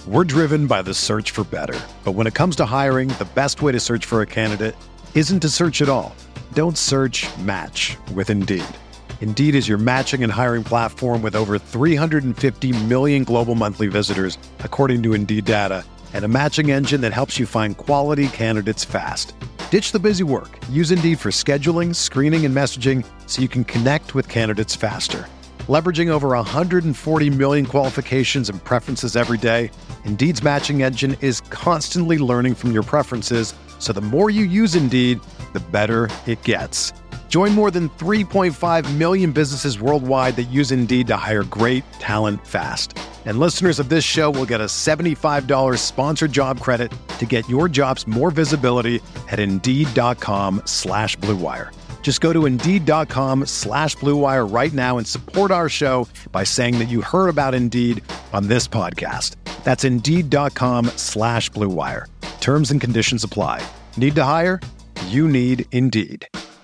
We're driven by the search for better. But when it comes to hiring, the best way to search for a candidate isn't to search at all. Don't search, match with Indeed. Indeed is your matching and hiring platform with over 350 million global monthly visitors, according to Indeed data, and a matching engine that helps you find quality candidates fast. Ditch the busy work. Use Indeed for scheduling, screening, and messaging so you can connect with candidates faster. Leveraging over 140 million qualifications and preferences every day, Indeed's matching engine is constantly learning from your preferences, so the more you use Indeed, the better it gets. Join more than 3.5 million businesses worldwide that use Indeed to hire great talent fast. And listeners of this show will get a $75 sponsored job credit to get your jobs more visibility at Indeed.com/Blue Wire. Just go to Indeed.com/Blue Wire right now and support our show by saying that you heard about Indeed on this podcast. That's Indeed.com/Blue Wire. Terms and conditions apply. Need to hire? You need Indeed.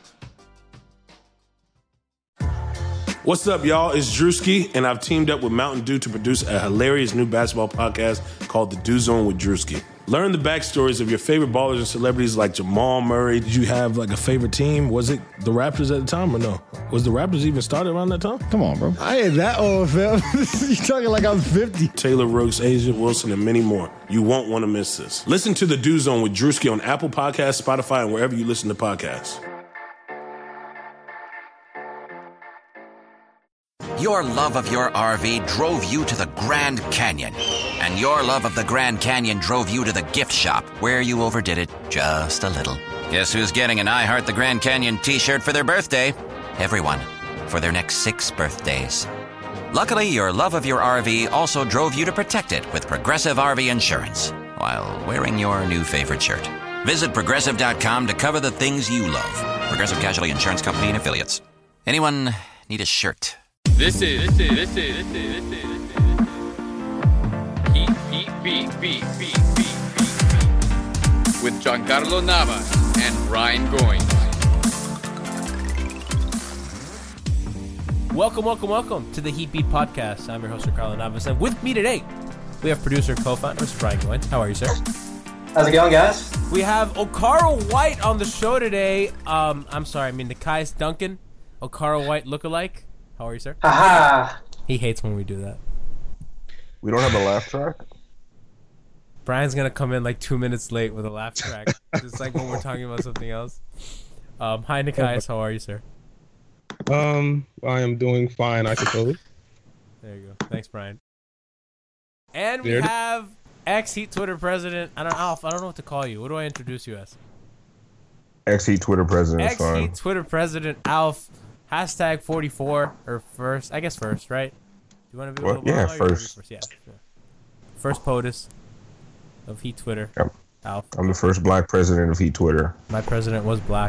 What's up, y'all? It's Drewski, and I've teamed up with Mountain Dew to produce a hilarious new basketball podcast called The Dew Zone with Drewski. Learn the backstories of your favorite ballers and celebrities like Jamal Murray. Did you have like a favorite team? Was it the Raptors at the time or no? Was the Raptors even started around that time? Come on, bro. I ain't that old, fam. You talking like I'm 50. Taylor Rooks, Asia Wilson, and many more. You won't want to miss this. Listen to The Dew Zone with Drewski on Apple Podcasts, Spotify, and wherever you listen to podcasts. Your love of your RV drove you to the Grand Canyon. And your love of the Grand Canyon drove you to the gift shop, where you overdid it just a little. Guess who's getting an I Heart the Grand Canyon t-shirt for their birthday? Everyone, for their next 6 birthdays. Luckily, your love of your RV also drove you to protect it with Progressive RV Insurance, while wearing your new favorite shirt. Visit Progressive.com to cover the things you love. Progressive Casualty Insurance Company and Affiliates. Anyone need a shirt? This is Heat with Giancarlo Navas and Ryan Goins. Welcome to the Heat Beat Podcast. I'm your host, Giancarlo Navas, and with me today, we have producer and co-founder, Mr. Ryan Goins. How are you, sir? How's it going, guys? We have Okaro White on the show today. Nekias Duncan, Okaro White lookalike. How are you, sir? Haha. He hates when we do that. We don't have a laugh track? Brian's going to come in like 2 minutes late with a laugh track. It's like when we're talking about something else. Hi, Nekias. How are you, sir? I am doing fine, I suppose. There you go. Thanks, Brian. And we have ex-Heat Twitter president. Alf, I don't know what to call you. What do I introduce you as? Ex-Heat Twitter president is fine. Ex-Heat Twitter president, Alf. Hashtag 44, or first. I guess first, right? Do you want to be first. Yeah. First POTUS of Heat Twitter. Yep. Alf. I'm the first black president of Heat Twitter. My president was black.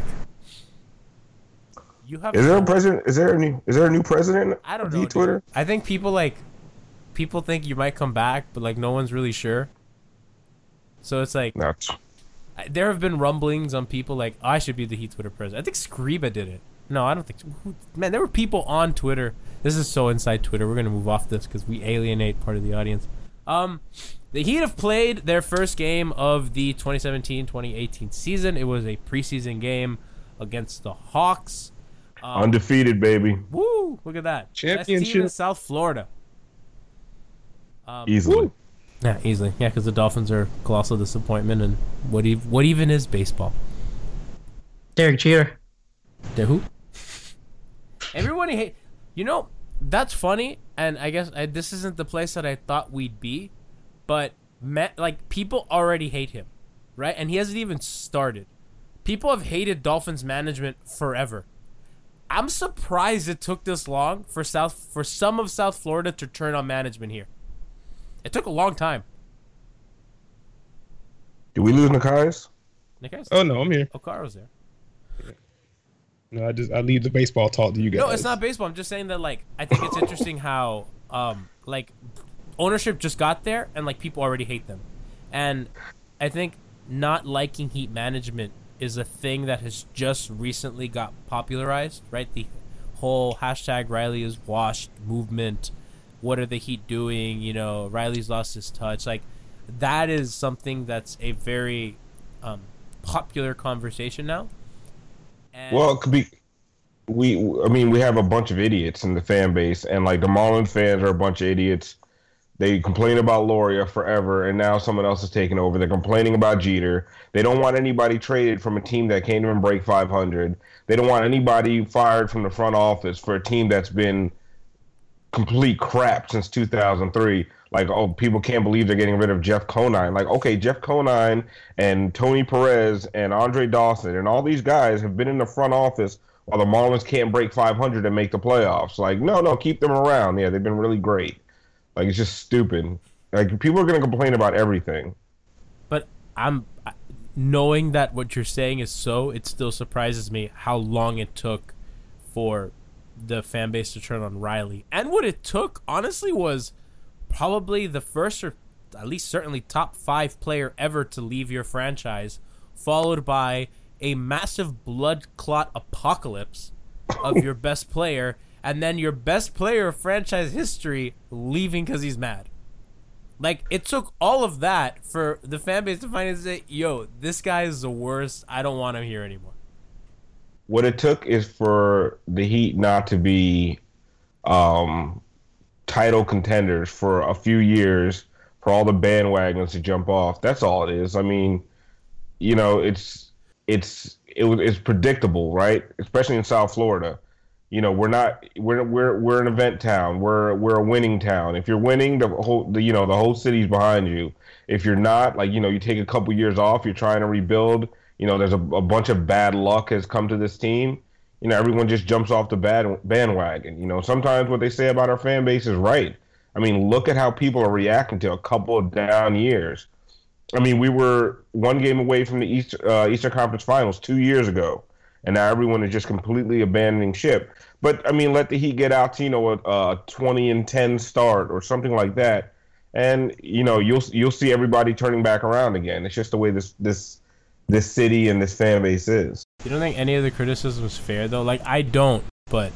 Is there a president? Is there a new president? I don't know. Heat Twitter? I think people think you might come back, but like no one's really sure. So it's like there have been rumblings on people like I should be the Heat Twitter president. I think Skriba did it. No, I don't think so. Man, there were people on Twitter. This is so inside Twitter. We're going to move off this because we alienate part of the audience. The Heat have played their first game of the 2017-2018 season. It was a preseason game against the Hawks. Undefeated, baby. Woo! Look at that. Championship. Best team in South Florida. Easily. Woo. Yeah, easily. Yeah, because the Dolphins are colossal disappointment. And what even is baseball? Derek Jeter. Who? Everybody hate. You know, that's funny, and I guess this isn't the place that I thought we'd be, but people already hate him, right? And he hasn't even started. People have hated Dolphins management forever. I'm surprised it took this long for some of South Florida to turn on management here. It took a long time. Did we lose Nekias? Oh no, I'm here. Okaro's there. No, I leave the baseball talk to you guys. No, it's not baseball. I'm just saying that, I think it's interesting how, ownership just got there and, people already hate them. And I think not liking Heat management is a thing that has just recently got popularized, right? The whole hashtag Riley is washed movement. What are the Heat doing? You know, Riley's lost his touch. that is something that's a very popular conversation now. And well, it could be. We have a bunch of idiots in the fan base, and like the Marlins fans are a bunch of idiots. They complain about Loria forever, and now someone else is taking over. They're complaining about Jeter. They don't want anybody traded from a team that can't even break 500. They don't want anybody fired from the front office for a team that's been complete crap since 2003. Like, oh, people can't believe they're getting rid of Jeff Conine. Like, okay, Jeff Conine and Tony Perez and Andre Dawson and all these guys have been in the front office while the Marlins can't break 500 and make the playoffs. Like, no, keep them around. Yeah, they've been really great. Like, it's just stupid. Like, people are going to complain about everything. But knowing that what you're saying is so, it still surprises me how long it took for the fan base to turn on Riley. And what it took, honestly, was probably the first, or at least certainly top 5 player ever to leave your franchise, followed by a massive blood clot apocalypse of your best player, and then your best player of franchise history leaving because he's mad. Like, it took all of that for the fan base to finally say, yo, this guy is the worst. I don't want him here anymore. What it took is for the Heat not to be title contenders for a few years, for all the bandwagons to jump off. That's all it is. I mean, you know, it's predictable, right? Especially in South Florida. You know, we're an event town. We're a winning town. If you're winning, the whole city's behind you. If you're not, like, you know, you take a couple years off, you're trying to rebuild. You know, there's a bunch of bad luck has come to this team. You know, everyone just jumps off the bandwagon. You know, sometimes what they say about our fan base is right. I mean, look at how people are reacting to a couple of down years. I mean, we were one game away from the Eastern Conference Finals 2 years ago, and now everyone is just completely abandoning ship. But I mean, let the Heat get out to, you know, a 20-10 start or something like that, and you know, you'll see everybody turning back around again. It's just the way this city and this fan base is. You don't think any of the criticism is fair though? Like, I don't, but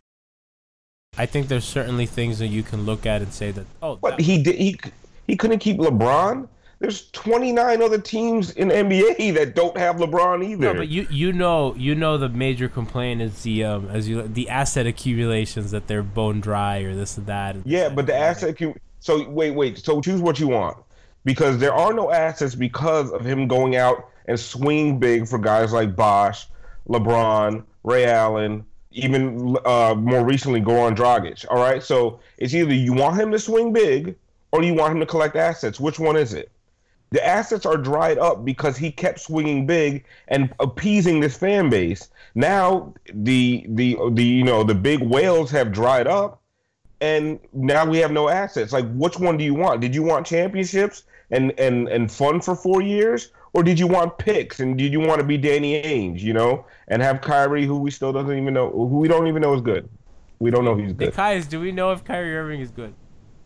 I think there's certainly things that you can look at and say that. Oh, but he couldn't keep LeBron. There's 29 other teams in the NBA that don't have LeBron either. No, but you know the major complaint is the asset accumulations, that they're bone dry or this and that. Yeah, but the asset so wait. So choose what you want, because there are no assets because of him going out and swinging big for guys like Bosh, LeBron, Ray Allen, even more recently Goran Dragic. All right, so it's either you want him to swing big or you want him to collect assets. Which one is it? The assets are dried up because he kept swinging big and appeasing this fan base. Now the big whales have dried up, and now we have no assets. Like, which one do you want? Did you want championships and fun for 4 years, or did you want picks and did you want to be Danny Ainge, you know, and have Kyrie, who we don't even know is good. We don't know he's good. Do we know if Kyrie Irving is good?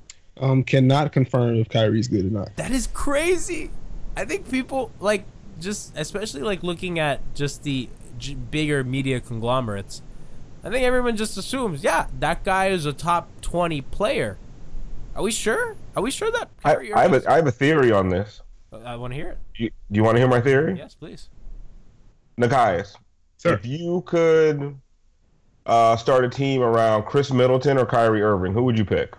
Cannot confirm if Kyrie's good or not. That is crazy. I think people, like, just especially like looking at just the bigger media conglomerates, I think everyone just assumes, yeah, that guy is a top 20 player. Are we sure? Are we sure that Kyrie I have a theory on this. I want to hear it. Do you want to hear my theory? Yes, please. Nikias, sir, if you could start a team around Chris Middleton or Kyrie Irving, who would you pick?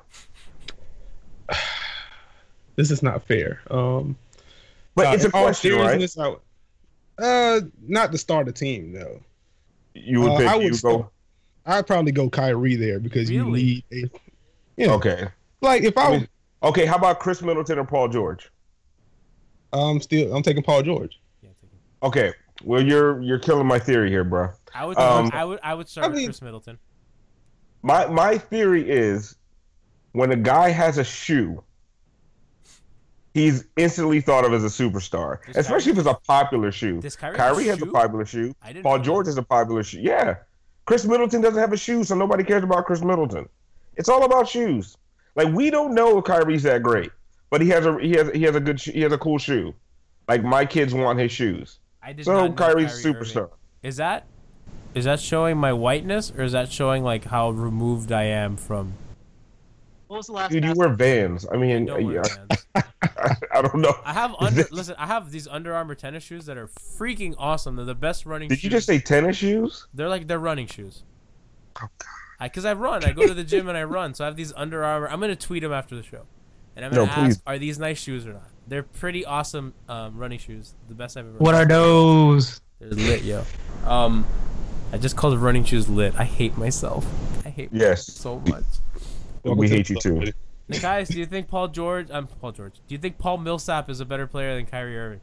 This is not fair. But it's a question, right? Not to start a team, though. You would pick. I'd probably go Kyrie there because you need a. Yeah. Okay. Like if I was. Okay, how about Chris Middleton or Paul George? I'm taking Paul George. Okay. Well, you're killing my theory here, bro. I would start with Chris Middleton. My theory is, when a guy has a shoe, he's instantly thought of as a superstar, especially if it's a popular shoe. Kyrie has a popular shoe. Paul George has a popular shoe. Yeah. Chris Middleton doesn't have a shoe, so nobody cares about Chris Middleton. It's all about shoes. Like, we don't know if Kyrie's that great, but he has a cool shoe. Like, my kids want his shoes. So Kyrie's a superstar. Is that showing my whiteness, or is that showing like how removed I am from? What was the last? Dude, you wear Vans. I mean, I don't know. I have listen. I have these Under Armour tennis shoes that are freaking awesome. They're the best running. Did shoes. you just say tennis shoes? They're running shoes. Oh God. Because I run. I go to the gym and I run. So I have these Under Armour. I'm gonna tweet them after the show, and I'm gonna ask, are these nice shoes or not? They're pretty awesome running shoes. The best I've ever. What are those? They're lit, yo. I just called running shoes lit. I hate myself. I hate myself so much. We hate you too. Guys, do you think Paul George? Do you think Paul Millsap is a better player than Kyrie Irving?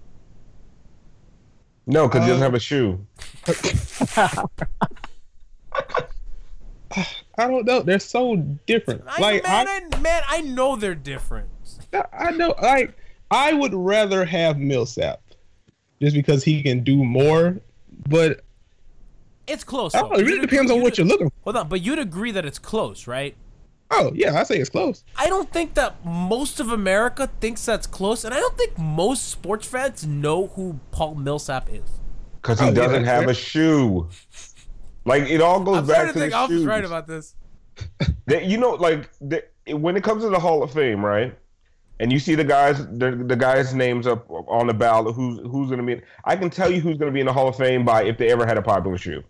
No, because he doesn't have a shoe. I don't know. They're so different. I know they're different. I know. Like, I would rather have Millsap just because he can do more, but it's close. I don't know, it really depends on what you're looking for. Hold on, but you'd agree that it's close, right? Oh yeah, I say it's close. I don't think that most of America thinks that's close, and I don't think most sports fans know who Paul Millsap is. Because he doesn't have a shoe. Like, it all goes back to the shoes. I was right about this. When it comes to the Hall of Fame, right? And you see the guys' names up on the ballot. Who's going to be? I can tell you who's going to be in the Hall of Fame by if they ever had a popular shoe.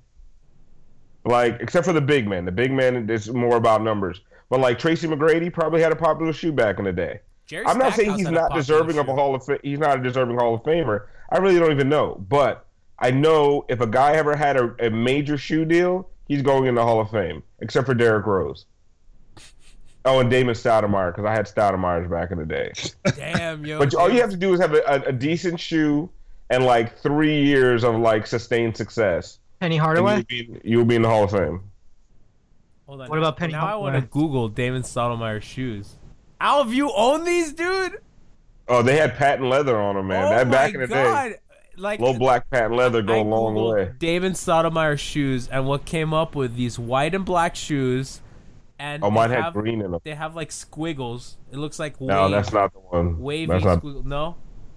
Like, except for the big man. The big man is more about numbers. But like Tracy McGrady probably had a popular shoe back in the day. I'm not saying he's not deserving of a Hall of Fame. He's not a deserving Hall of Famer. I really don't even know. But I know if a guy ever had a major shoe deal, he's going in the Hall of Fame, except for Derrick Rose. Oh, and Damon Stoudemire, because I had Stoudemire's back in the day. Damn, yo. But all you have to do is have a decent shoe and like 3 years of like sustained success. Penny Hardaway? You'll be in the Hall of Fame. Hold on. What about Penny Now Hardaway? I want to Google Damon Stoudemire's shoes. Al, have you owned these, dude? Oh, they had patent leather on them, man. That back in the day. Like, low black patent leather go a long way. Damon Stoudemire shoes, and what came up with these white and black shoes. And mine had green in them. They have like squiggles. It looks like no, that's not the one. Wavy squiggles. No.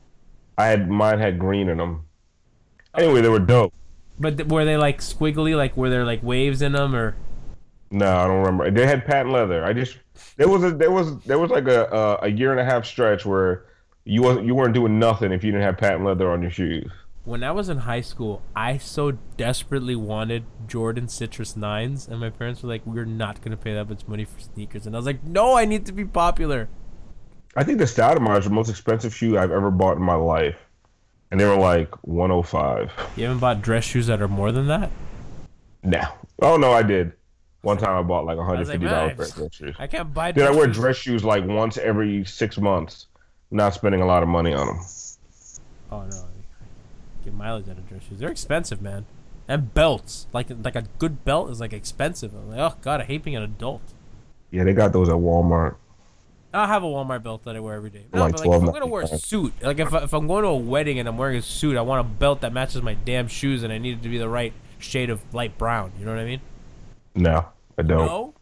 Mine had green in them. Anyway, they were dope. But were they like squiggly? Like were there like waves in them or? No, I don't remember. They had patent leather. There was like a year and a half stretch where you weren't doing nothing if you didn't have patent leather on your shoes. When I was in high school, I so desperately wanted Jordan Citrus 9s, and my parents were like, "We're not gonna pay that much money for sneakers." And I was like, "No, I need to be popular." I think the Stoudemire is the most expensive shoe I've ever bought in my life, and they were like $105. You haven't bought dress shoes that are more than that? No. Oh no, I did. One time I bought like $150 pair of dress shoes. I can't buy. Dude, I wear dress shoes like once every 6 months. Not spending a lot of money on them. Oh no, get mileage out of dress shoes. They're expensive, man. And belts, like a good belt is like expensive. I'm like, oh god, I hate being an adult. Yeah, they got those at Walmart. I have a Walmart belt that I wear every day. No, like but like if I'm gonna wear a suit, like if I'm going to a wedding and I'm wearing a suit, I want a belt that matches my damn shoes, and I need it to be the right shade of light brown. You know what I mean? No, I don't. No?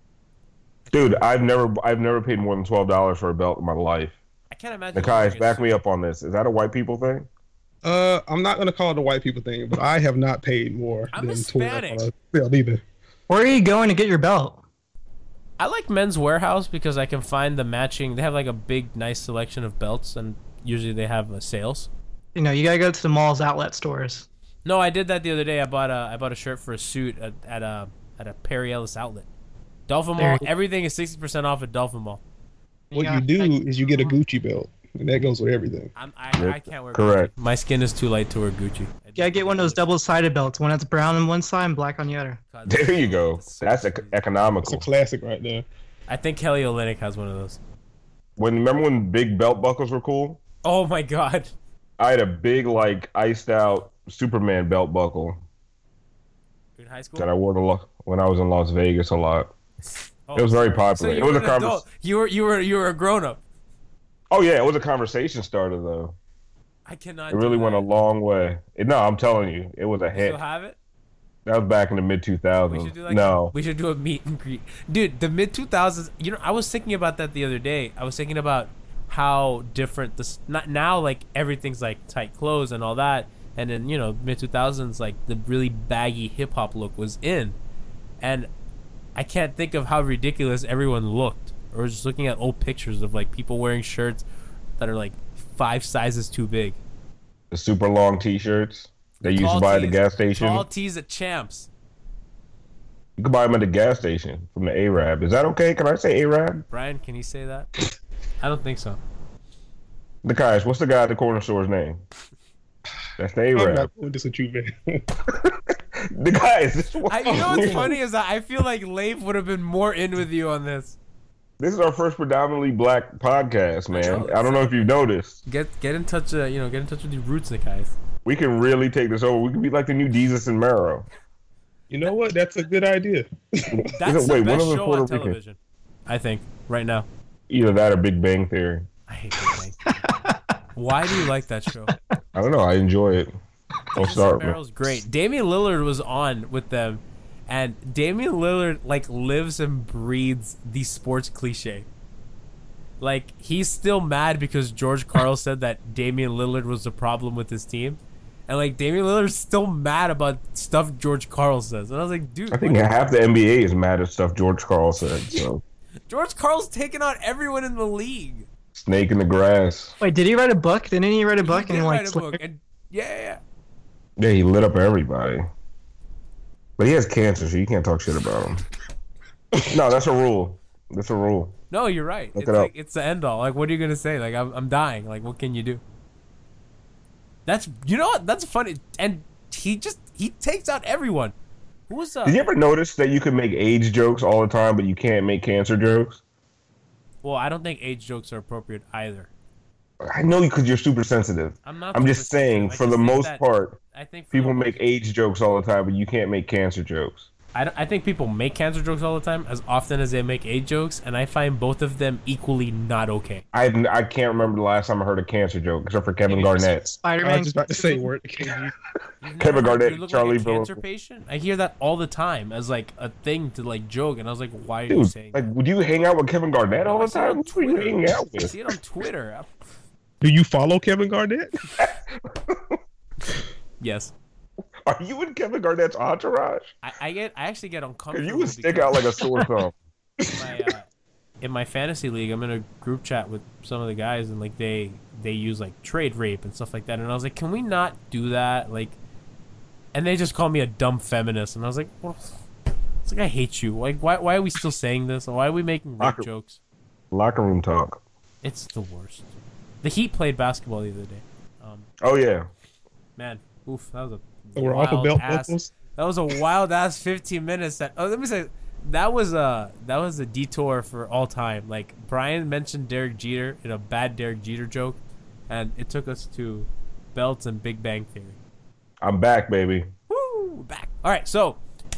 Dude, I've never paid more than $12 for a belt in my life. I can't imagine. Nakai, back me up on this. Is that a white people thing? I'm not gonna call it a white people thing, but I have not paid more than Hispanic. $12 belt either. Where are you going to get your belt? I like Men's Warehouse because I can find the matching. They have like a big, nice selection of belts, and usually they have sales. You know, you gotta go to the mall's outlet stores. No, I did that the other day. I bought a shirt for a suit at a Perry Ellis outlet. Dolphin Mall. Everything is 60% off at Dolphin Mall. What you do is you get a Gucci belt, and that goes with everything. I can't wear correct. Gucci. My skin is too light to wear Gucci. You gotta get one of those double-sided belts. One that's brown on one side and black on the other. God, there you go. That's economical. It's a classic right there. I think Kelly Olynyk has one of those. Remember when big belt buckles were cool? Oh my god. I had a big like iced out Superman belt buckle. In high school? That I wore when I was in Las Vegas a lot. Oh, it was very popular. So it was a conversation. You were a grown up. Oh yeah, it was a conversation starter though. I cannot. It really went a long way. No, I'm telling you, it was a hit. Still have it? That was back in the mid 2000s. We should do a meet and greet, dude. The mid 2000s. You know, I was thinking about that the other day. I was thinking about how different this. Not now, like everything's like tight clothes and all that, and then mid 2000s, like the really baggy hip hop look was in, and I can't think of how ridiculous everyone looked. Or just looking at old pictures of like people wearing shirts that are like 5 sizes too big. The super long T-shirts they used to buy at the gas station. Tall tees at Champs. You can buy them at the gas station from the Arab. Is that okay? Can I say Arab? Brian, can you say that? I don't think so. The guys, what's the guy at the corner store's name? That's the Arab. I'm not doing this with you, man. The guys. You know what's funny is that I feel like Leif would have been more in with you on this. This is our first predominantly black podcast, man. I don't know if you've noticed. Get in touch. Get in touch with your roots, guys. We can really take this over. We can be like the new Jesus and Mero. You know what? That's a good idea. That's the best show on television, I think, right now. Either that or Big Bang Theory. I hate Big Bang. Why do you like that show? I don't know. I enjoy it. I'll start. Meryl's great. Damian Lillard was on with them, and Damian Lillard lives and breathes the sports cliche. He's still mad because George Karl said that Damian Lillard was the problem with his team. And Damian Lillard's still mad about stuff George Karl says. And I was like, dude. I think half the NBA is mad at stuff George Karl said. So George Karl's taking out everyone in the league. Snake in the grass. Wait, did he write a book? Didn't he write a book? He did write a book. And yeah. Yeah, he lit up everybody. But he has cancer, so you can't talk shit about him. No, that's a rule. That's a rule. No, you're right. Look it up. It's the end all. What are you gonna say? I'm dying. What can you do? You know what? That's funny. And he takes out everyone. Who's Did you ever notice that you can make AIDS jokes all the time, but you can't make cancer jokes? Well, I don't think AIDS jokes are appropriate either. I know because you're super sensitive. I'm just saying, for the most part, I think people make AIDS jokes all the time, but you can't make cancer jokes. I think people make cancer jokes all the time as often as they make AIDS jokes, and I find both of them equally not okay. I can't remember the last time I heard a cancer joke, except for Kevin Garnett. Spider-Man. I was just about to say word. Kevin Garnett, you look Charlie like a cancer patient? I hear that all the time as a thing to joke, and I was like, why are you saying that? Would you hang out with Kevin Garnett all the time? Who are you hanging out with? I see it on Twitter. Do you follow Kevin Garnett? Yes. Are you in Kevin Garnett's entourage? I actually get uncomfortable. You would stick out like a sore thumb. In my fantasy league, I'm in a group chat with some of the guys, and they use trade rape and stuff like that, and I was like, can we not do that? And they just call me a dumb feminist, and I was like, well, it's I hate you. Why are we still saying this? Why are we making rape jokes? Locker room talk. It's the worst. The Heat played basketball the other day. Oh yeah. Man, oof, that was that was a wild ass 15 minutes. Let me say, that was a detour for all time. Brian mentioned Derek Jeter in a bad Derek Jeter joke, and it took us to belts and Big Bang Theory. I'm back, baby. Woo, we're back. All right, so,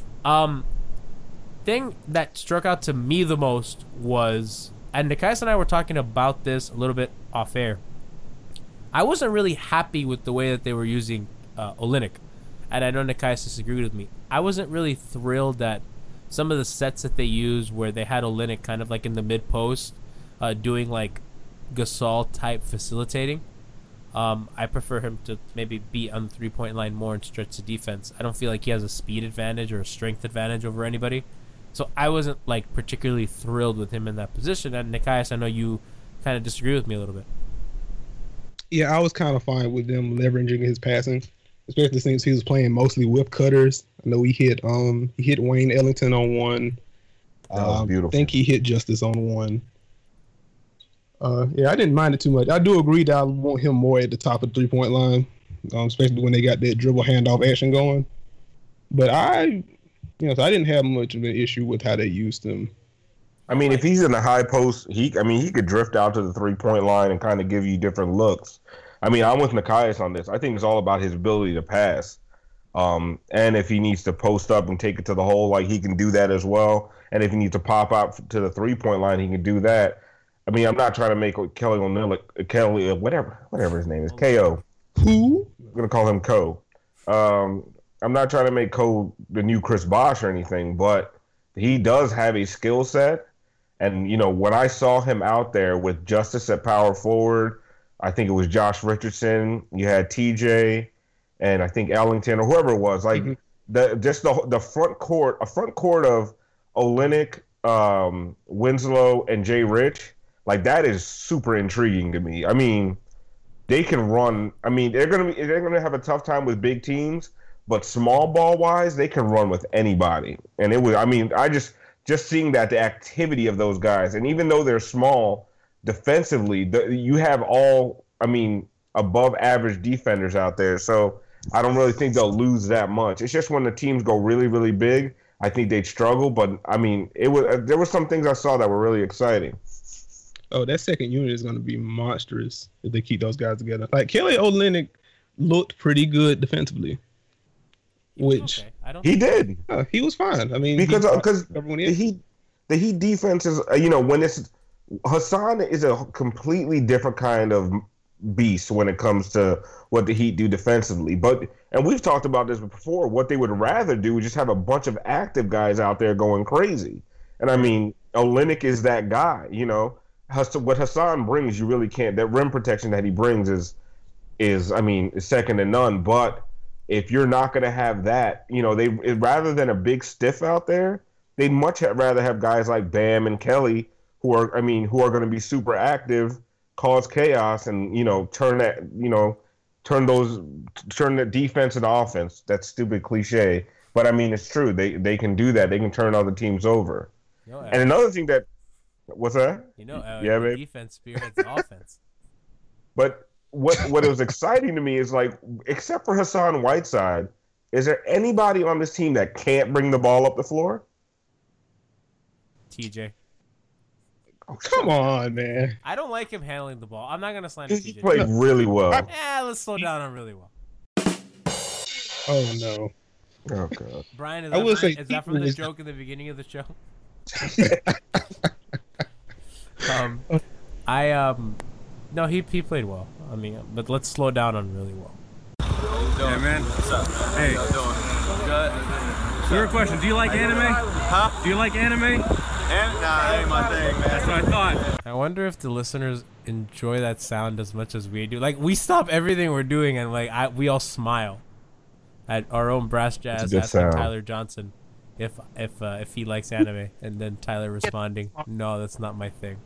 thing that struck out to me the most was, and Nikias and I were talking about this a little bit off air. I wasn't really happy with the way that they were using Olynyk, and I know Nikias disagreed with me. I wasn't really thrilled that some of the sets that they used where they had Olynyk kind of in the mid post, doing Gasol type facilitating. I prefer him to maybe be on the 3-point line more and stretch the defense. I don't feel like he has a speed advantage or a strength advantage over anybody. So I wasn't particularly thrilled with him in that position. And Nikias, I know you kind of disagree with me a little bit. Yeah, I was kind of fine with them leveraging his passing, especially since he was playing mostly whip cutters. I know he hit Wayne Ellington on one. That was beautiful. I think he hit Justice on one. Yeah, I didn't mind it too much. I do agree that I want him more at the top of the 3-point line, especially when they got that dribble handoff action going. But so I didn't have much of an issue with how they used him. I mean, if he's in the high post, he could drift out to the 3-point line and kind of give you different looks. I mean, I'm with Nikias on this. I think it's all about his ability to pass. And if he needs to post up and take it to the hole, he can do that as well. And if he needs to pop out to the 3-point line, he can do that. I mean, I'm not trying to make Kelly whatever his name is, KO. Who? I'm going to call him Co. I'm not trying to make Co the new Chris Bosh or anything, but he does have a skill set. And, when I saw him out there with Justice at power forward, I think it was Josh Richardson, you had TJ, and I think Ellington or whoever it was, the front court, a front court of Olynyk, Winslow, and Jay Rich, that is super intriguing to me. I mean, they can run. I mean, they're gonna have a tough time with big teams, but small ball wise, they can run with anybody. And it was, I mean, I just seeing that, the activity of those guys, and even though they're small defensively, you have all, I mean, above average defenders out there. So I don't really think they'll lose that much. It's just when the teams go really, really big, I think they'd struggle. But I mean, there were some things I saw that were really exciting. Oh, that second unit is going to be monstrous if they keep those guys together. Like, Kelly Olynyk looked pretty good defensively. Which he did. He was fine. I mean, because the Heat defense is, when it's Hassan is a completely different kind of beast when it comes to what the Heat do defensively. And we've talked about this before. What they would rather do is just have a bunch of active guys out there going crazy. And I mean, Olynyk is that guy. What Hassan brings, you really can't. That rim protection that he brings is second to none. But if you're not going to have that, rather than a big stiff out there, they'd much rather have guys like Bam and Kelly who are going to be super active, cause chaos, and turn that defense into offense. That's stupid cliche, but I mean it's true. They can do that. They can turn other teams over. And another thing that, what's that? Yeah, baby. Defense spearheads offense. But what was exciting to me is, like, except for Hassan Whiteside, is there anybody on this team that can't bring the ball up the floor? TJ. Oh, come on, man. I don't like him handling the ball. I'm not going to slander TJ. He played really well. Yeah, let's slow down on really well. Oh, no. Oh, God. Brian, is that from the joke in the beginning of the show? No, he played well. I mean, but let's slow down on really well. Yeah, man. What's up? Hey. How you doing? Good. Your question, do you like anime? Huh? Do you like anime? Nah, ain't my thing, man. That's what I thought. I wonder if the listeners enjoy that sound as much as we do. Like, we stop everything we're doing and we all smile at our own Brass Jazz asking Tyler Johnson if he likes anime, and then Tyler responding, "No, that's not my thing."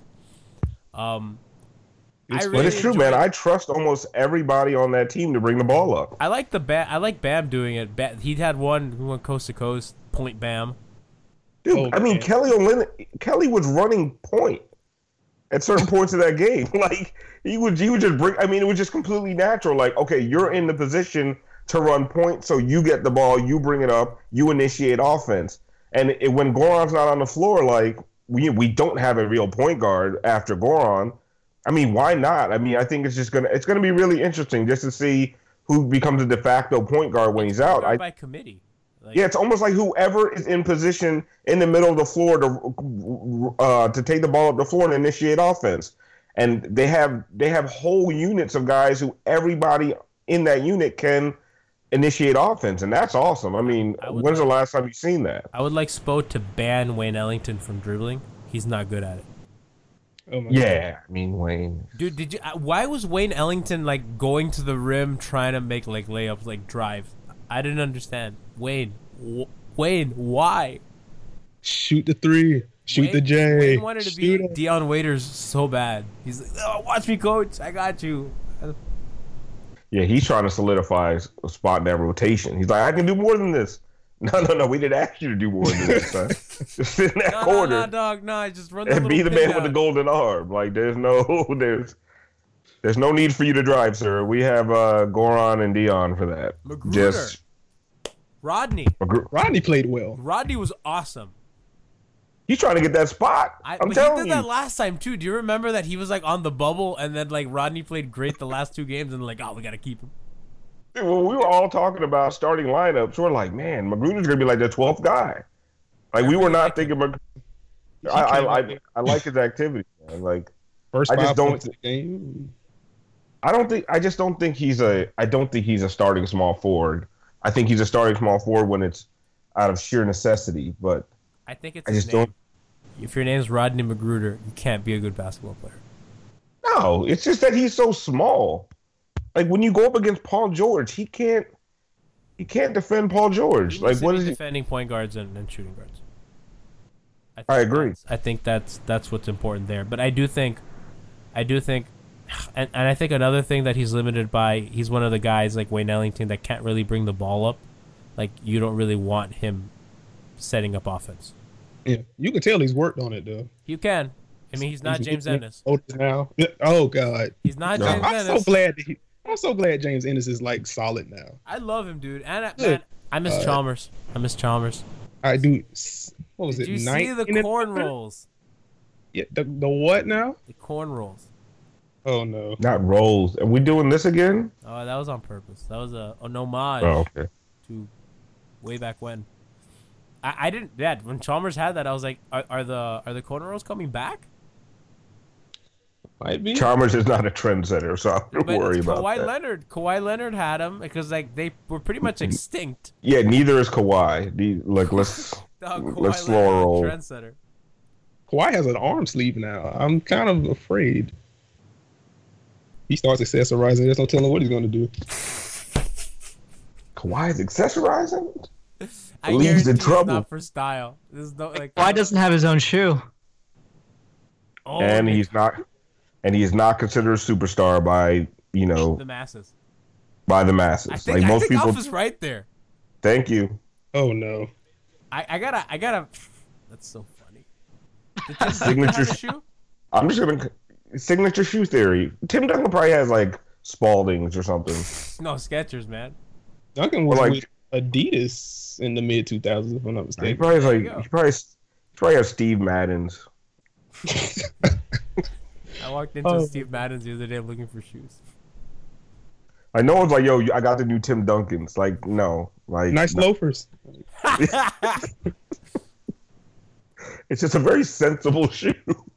But it's true, man. I trust almost everybody on that team to bring the ball up. I like Bam doing it. He had one who went coast to coast, point Bam. Dude, I mean, Kelly was running point at certain points of that game. Like, he would just bring. I mean, it was just completely natural. Like, okay, you're in the position to run point, so you get the ball, you bring it up, you initiate offense. And when Goran's not on the floor, like, we don't have a real point guard after Goran. I mean, why not? I mean, I think it's gonna be really interesting just to see who becomes a de facto point guard when he's out. By committee. Yeah, it's almost like whoever is in position in the middle of the floor to take the ball up the floor and initiate offense. And they have whole units of guys who everybody in that unit can initiate offense, and that's awesome. I mean, when's the last time you've seen that? I would like Spo to ban Wayne Ellington from dribbling. He's not good at it. Oh my God. I mean, Wayne. Dude, why was Wayne Ellington like going to the rim trying to make like layups, like drive? I didn't understand. Wayne, why? Shoot the three. Shoot the J. Wayne wanted to be Dion Waiters so bad. He's like, "Oh, watch me, coach. I got you." Yeah, he's trying to solidify a spot in that rotation. He's like, I can do more than this. No, we didn't ask you to do more than this, son. Just sit in that corner. No, dog, no, just run the and be the man with the golden arm. Like, there's no need for you to drive, sir. We have Goran and Dion for that. Magruder. Rodney played well. Rodney was awesome. He's trying to get that spot. I'm telling you. He did that last time too. Do you remember that he was like on the bubble and then like Rodney played great the last two games and like, oh, we gotta keep him. Dude, well, we were all talking about starting lineups. We're like, man, Magruder's gonna be like the 12th guy. Like, we were not thinking. I like his activity, man. Like, first I just 5 points in the game. I just don't think he's a starting small forward. I think he's a starting small forward when it's out of sheer necessity, but I think it's his name. If your name's Rodney Magruder, you can't be a good basketball player. No, it's just that he's so small. Like, when you go up against Paul George, he can't defend Paul George. Like, what is he defending point guards and shooting guards? I agree. I think that's what's important there. But I do think And I think another thing that he's limited by, he's one of the guys like Wayne Ellington that can't really bring the ball up. Like, you don't really want him setting up offense. Yeah, you can tell he's worked on it, though. You can. I mean, he's not James Ennis. Now. Oh, God. He's not James Ennis. I'm so glad James Ennis is, like, solid now. I love him, dude. And man, I miss Chalmers. I do. What was Did it? you see the corn rolls? Yeah, the what now? The corn rolls. Oh, no. Not rolls. Are we doing this again? Oh, that was on purpose. That was an homage to way back when. I didn't. Yeah, when Chalmers had that, I was like, are the corn rolls coming back? Might be. Chalmers is not a trendsetter, so I don't worry about that. Kawhi Leonard had them because like they were pretty much extinct. Yeah, neither is Kawhi. Let's slow roll. Trendsetter. Kawhi has an arm sleeve now. I'm kind of afraid. He starts accessorizing. There's no telling what he's going to do. Kawhi is accessorizing? League's in trouble. Not for style. This is Kawhi doesn't have his own shoe. Oh, and he's not considered a superstar by the masses. By the masses, I think most people. Alpha's right there. Thank you. Oh no. I gotta. That's so funny. Signature shoe. I'm just gonna signature shoe theory. Tim Duncan probably has like Spaldings or something. No, Skechers, man. Duncan was like Adidas in the mid 2000s, if I'm not mistaken. He probably has Steve Madden's. I walked into Steve Madden's the other day looking for shoes. Like no one's like, yo, I got the new Tim Duncans. Like no, like nice loafers. It's just a very sensible shoe.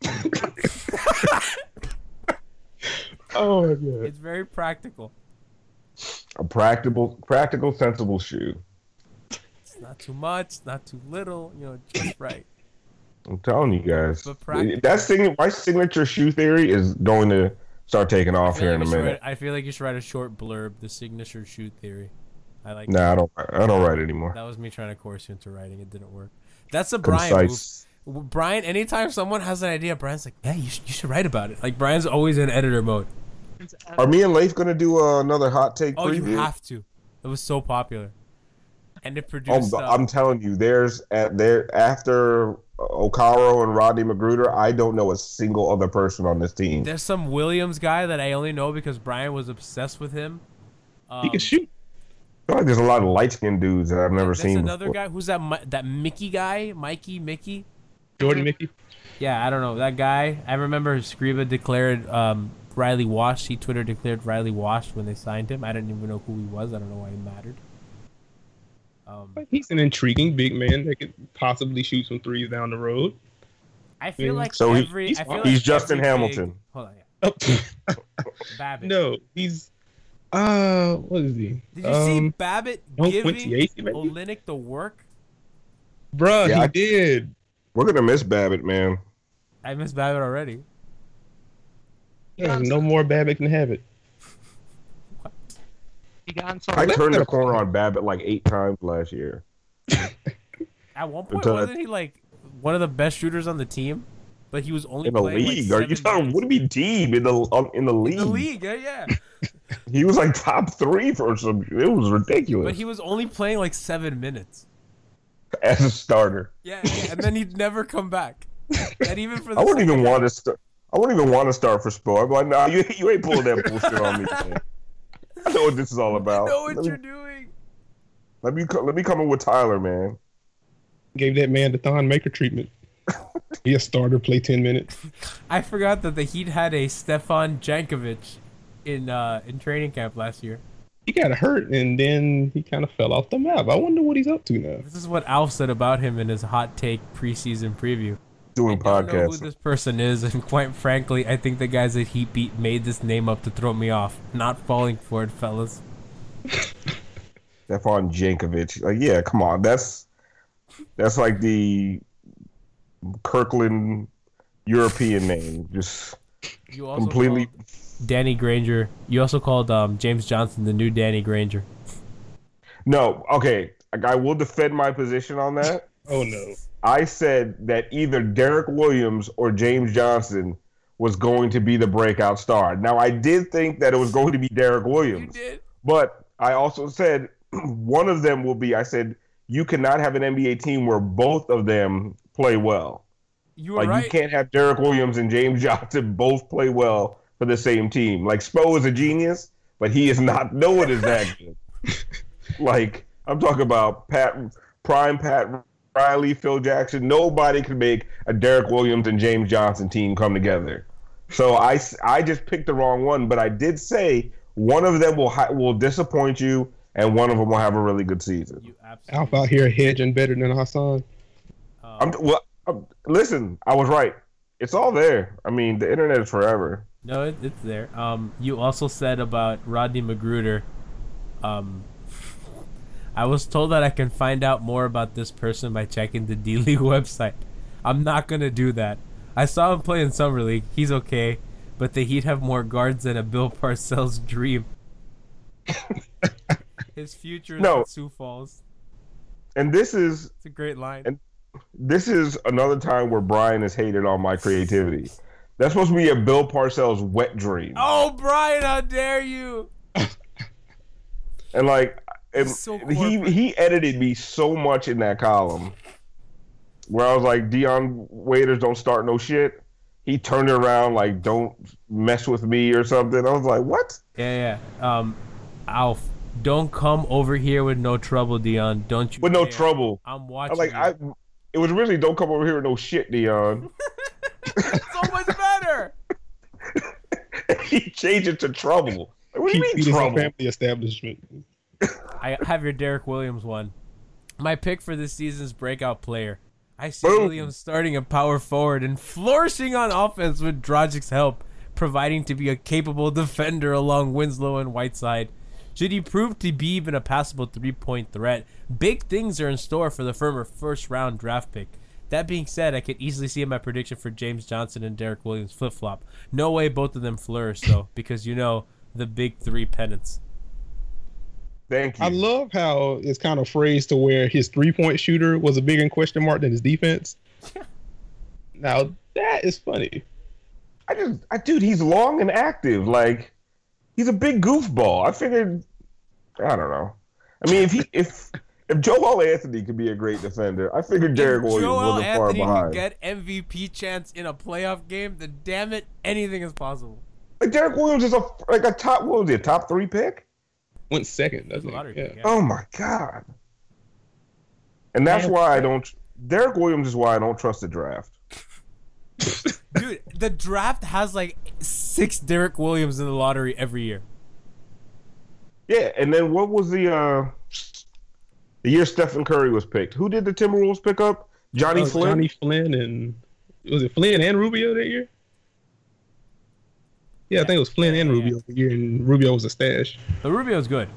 Oh my god! It's very practical. A practical, sensible shoe. It's not too much, not too little. Just right. I'm telling you guys, my signature shoe theory is going to start taking off here in a minute. I feel like you should write a short blurb, the signature shoe theory. I like. Nah, I don't write anymore. That was me trying to coerce you into writing. It didn't work. That's a Brian move. Brian, anytime someone has an idea, Brian's like, yeah, you should write about it. Like Brian's always in editor mode. Are me and Leif gonna do another hot take preview? Oh, you have to. It was so popular, and it produced. I'm telling you, after Okaro and Rodney Magruder, I don't know a single other person on this team. There's some Williams guy that I only know because Brian was obsessed with him. He can shoot. I feel like there's a lot of light-skinned dudes that I've never seen. There's another guy. Who's that Mickey guy? Mickey? Jordan Mickey? Yeah, I don't know. That guy. I remember Scriba declared Riley Wash. Twitter declared Riley Wash when they signed him. I didn't even know who he was. I don't know why he mattered. He's an intriguing big man that could possibly shoot some threes down the road. I feel like he's Justin Hamilton. Hold on, yeah. Babbitt. No, he's what is he? Did you see Babbitt giving Olynyk the work? Bruh, yeah, he did. We're gonna miss Babbitt, man. I miss Babbitt already. Yeah, no more Babbitt can have it. I turned the corner on Babbitt like 8 times last year. At one point, wasn't he like one of the best shooters on the team? But he was only in the league. Are you talking? What do you mean team in the league? In the league, yeah. He was like top 3 for some. It was ridiculous. But he was only playing like 7 minutes as a starter. Yeah, and then he'd never come back. And even for I wouldn't even want to start. I wouldn't even want to start for Spo. I'm like, nah, you ain't pulling that bullshit on me, man. I know what this is all about. I know what you're doing. Let me come in with Tyler, man. Gave that man the Thon Maker treatment. He a starter, play 10 minutes. I forgot that the Heat had a Stefan Jankovic in training camp last year. He got hurt and then he kind of fell off the map. I wonder what he's up to now. This is what Alf said about him in his hot take preseason preview. Doing podcasts. I don't know who this person is, and quite frankly, I think the guys that Heat beat made this name up to throw me off. Not falling for it, fellas. Stefan Jankovic. Like, yeah, come on. That's like the Kirkland European name. Just you also completely. Danny Granger. You also called James Johnson the new Danny Granger. No, okay. I will defend my position on that. Oh no. I said that either Derek Williams or James Johnson was going to be the breakout star. Now, I did think that it was going to be Derek Williams. You did. But I also said one of them will be, I said, you cannot have an NBA team where both of them play well. You were right. You can't have Derek Williams and James Johnson both play well for the same team. Like, Spo is a genius, but he is not, no one is that good. Like, I'm talking about Prime Pat Riley, Phil Jackson. Nobody can make a Derek Williams and James Johnson team come together. So I just picked the wrong one, but I did say one of them will disappoint you, and one of them will have a really good season. Alpha out here hedging better than Hassan. Listen, I was right. It's all there. I mean, the internet is forever. No, it's there. You also said about Rodney Magruder. I was told that I can find out more about this person by checking the D-League website. I'm not going to do that. I saw him play in Summer League. He's okay. But the Heat have more guards than a Bill Parcells dream. His future is in Sioux Falls. And this is... It's a great line. And this is another time where Brian has hated on my creativity. That's supposed to be a Bill Parcells wet dream. Oh, Brian, how dare you! And like... So he edited me so much in that column where I was like, Dion Waiters don't start no shit. He turned it around like, don't mess with me or something. I was like, what? Yeah. Alf, don't come over here with no trouble, Dion. Don't you? With no trouble. I'm watching. It was really don't come over here with no shit, Dion. So much better. He changed it to trouble. What do you mean trouble? Family establishment. I have your Derek Williams one. My pick for this season's breakout player. I see Williams starting a power forward and flourishing on offense with Dragic's help, providing to be a capable defender along Winslow and Whiteside. Should he prove to be even a passable three-point threat, big things are in store for the former first-round draft pick. That being said, I could easily see my prediction for James Johnson and Derek Williams flip-flop. No way both of them flourish, though, because the big three pennants. Thank you. I love how it's kind of phrased to where his three-point shooter was a bigger question mark than his defense. Now, that is funny. Dude, he's long and active. Like, he's a big goofball. I figured, I don't know. I mean, if Joel Anthony could be a great defender, I figured Derek Williams wasn't far behind. Joel Anthony could get MVP chance in a playoff game, then damn it, anything is possible. Like, Derek Williams is a top 3 pick? Went second, doesn't he? Yeah. Oh my God. And that's why Derek Williams is why I don't trust the draft. Dude, the draft has like 6 Derek Williams in the lottery every year. Yeah, and then what was the year Stephen Curry was picked? Who did the Timberwolves pick up? Johnny Flynn? Johnny Flynn and... Was it Flynn and Rubio that year? Yeah, I think it was Flynn and Rubio the year, and Rubio was a stash. But Rubio's good.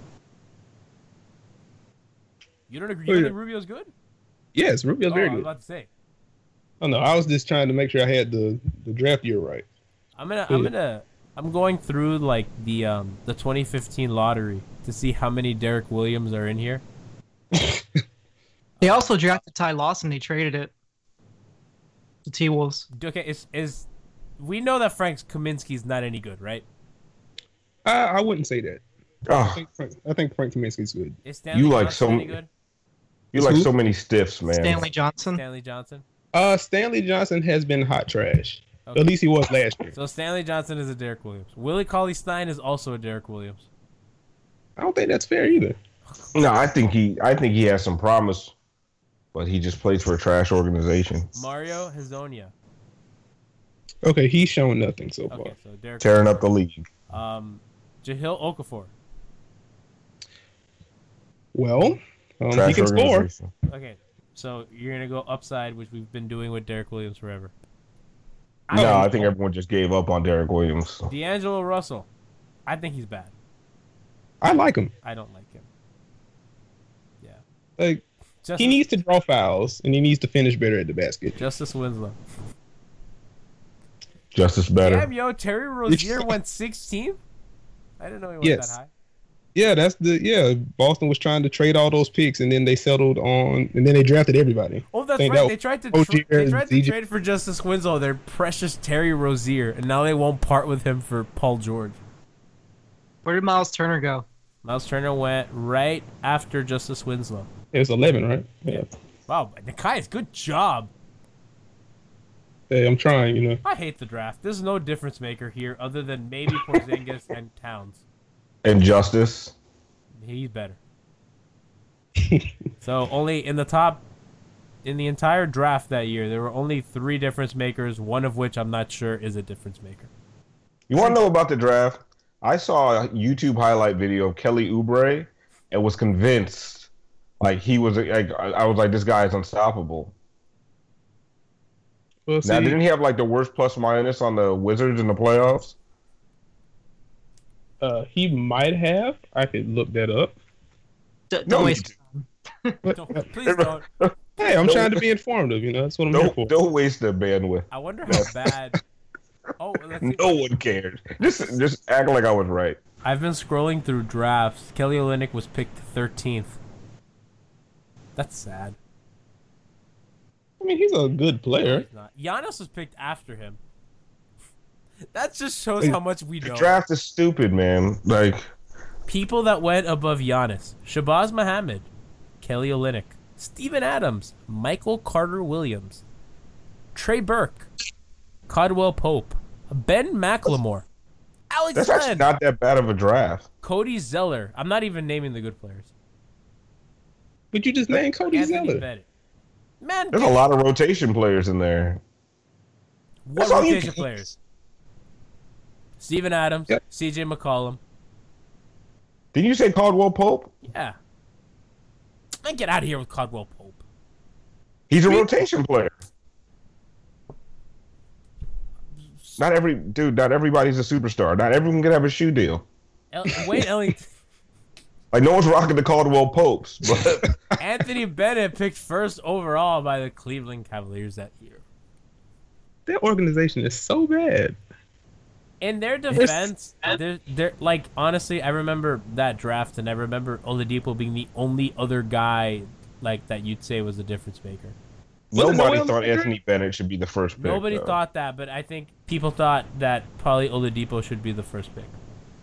You don't agree? You think Rubio's good? Yes, Rubio's very good. I was about to say. Oh no, I was just trying to make sure I had the draft year right. I'm going through like the 2015 lottery to see how many Derek Williams are in here. They also drafted Ty Lawson. They traded it. The T-Wolves. Okay, we know that Frank Kaminsky's not any good, right? I wouldn't say that. Oh. I think Frank Kaminsky's good. Is Stanley Johnson any good? You like so many stiffs, man. Stanley Johnson. Stanley Johnson has been hot trash. Okay. At least he was last year. So Stanley Johnson is a Derek Williams. Willie Cauley-Stein is also a Derek Williams. I don't think that's fair either. No, I think he has some promise, but he just plays for a trash organization. Mario Hezonja. Okay, he's shown nothing so far. So Derek tearing up the league. Jahlil Okafor. Well, he can score. Okay, so you're going to go upside, which we've been doing with Derek Williams forever. No, I think everyone just gave up on Derek Williams. D'Angelo Russell. I think he's bad. I like him. I don't like him. Yeah. Like, he needs to draw fouls, and he needs to finish better at the basket. Justice Winslow. Justice better. Damn, yo, Terry Rozier went 16th? I didn't know he went that high. Yeah, Boston was trying to trade all those picks, and then they settled on, and then they drafted everybody. Oh, that's right. They tried to trade for Justice Winslow, their precious Terry Rozier, and now they won't part with him for Paul George. Where did Miles Turner go? Miles Turner went right after Justice Winslow. It was 11, right? Yeah. Wow, Nekias, good job. Hey, I'm trying, I hate the draft. There's no difference maker here other than maybe Porzingis and Towns. And Justice. He's better. So only in the entire draft that year, there were only 3 difference makers, one of which I'm not sure is a difference maker. You want to know about the draft? I saw a YouTube highlight video of Kelly Oubre and was convinced, he was like, I was like, this guy is unstoppable. Well, now, didn't he have the worst plus minus on the Wizards in the playoffs? He might have. I could look that up. Don't waste time. Please don't. Hey, I'm trying to be informative. That's what I'm here for. Don't waste the bandwidth. I wonder how bad. Oh, no one cared. Just act like I was right. I've been scrolling through drafts. Kelly Olynyk was picked 13th. That's sad. I mean, he's a good player. No, Giannis was picked after him. That just shows how much we know. The draft is stupid, man. People that went above Giannis: Shabazz Muhammad, Kelly Olynyk, Steven Adams, Michael Carter-Williams, Trey Burke, Caldwell Pope, Ben McLemore, Alex That's Len, actually not that bad of a draft. Cody Zeller. I'm not even naming the good players. But you just named Cody Zeller. Bennett. Man, there's a lot of rotation players in there. What rotation players? Steven Adams, CJ McCollum. Did you say Caldwell Pope? Yeah. Man, get out of here with Caldwell Pope. He's a rotation player. Not everybody's a superstar. Not everyone can have a shoe deal. Wayne Ellington. No one's rocking the Caldwell Popes, but Anthony Bennett picked first overall by the Cleveland Cavaliers that year. That organization is so bad. In their defense, they're honestly, I remember that draft, and I remember Oladipo being the only other guy that you'd say was a difference maker. Nobody thought Anthony Bennett should be the first pick. Nobody thought that, but I think people thought that probably Oladipo should be the first pick.